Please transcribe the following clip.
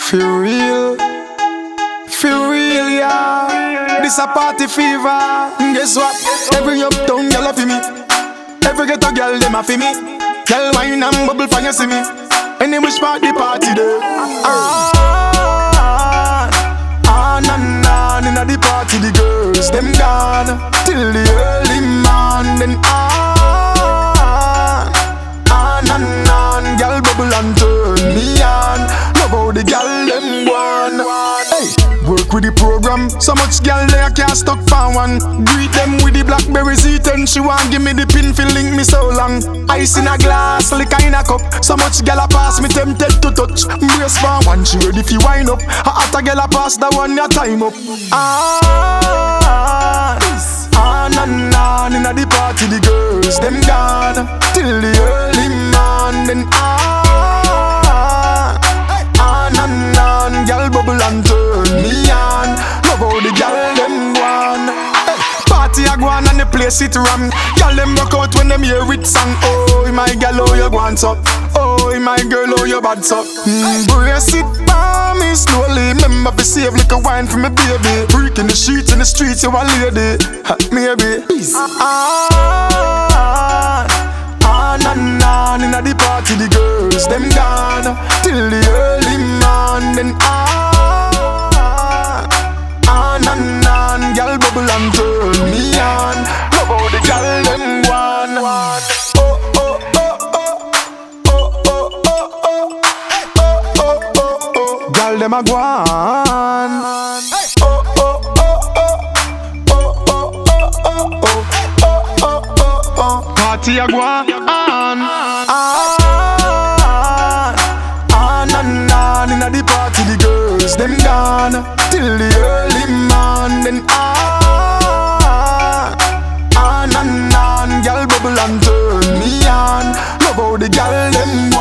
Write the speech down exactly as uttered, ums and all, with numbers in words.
For real, for real, yeah. This a party fever. Guess what? Every uptown girl a fi me. Every ghetto girl dem a fi me. Girl wine and bubble for you see me. Any wish for the party there. Ah, ah, na na, inna the party the girls them gone till the early morning. Ah, ah, na na, girl bubble and turn me on. Love how the girl them gone. Hey, work with the program. So much girl there can't stuck for one. Greet them with the blackberry seat and she want give me the pin fi link me so long. Ice in a glass, liquor in a cup. So much girl a pass me tempted to touch. Brace for one, she ready fi wind up. A hotter girl a pass the one your time up. Ah, ah, na na, inna the party the girls them gone till the early morning. Ah, ah, na na, girl bubble and turn me on. Love how the girl them gone. Hey, party a go on and the place it ram. Girl them rock out when them hear it song. Oh, my girl, oh you want up. Oh, my girl, oh you bad so. Mm, brace it for me slowly. Remember to save like a wine for me baby. Freak in the streets, in the streets, you a lady. Ha, maybe. Ah, ah, na na, inna the party the girls them gone till the early morning. Ah, ah, na na, girl bubble and turn me on. Love how the girl them gone. Oh, oh, oh, oh, oh, oh, oh, oh, oh, oh, oh, girl them a gone. Oh, oh, oh, oh, oh, oh, oh, oh, oh, oh, oh, party a gone. Ah, ah, na na, inna the party the girls them gone till the early morning. Ah, ah, na na, girl bubble and turn me on. Love how the girl them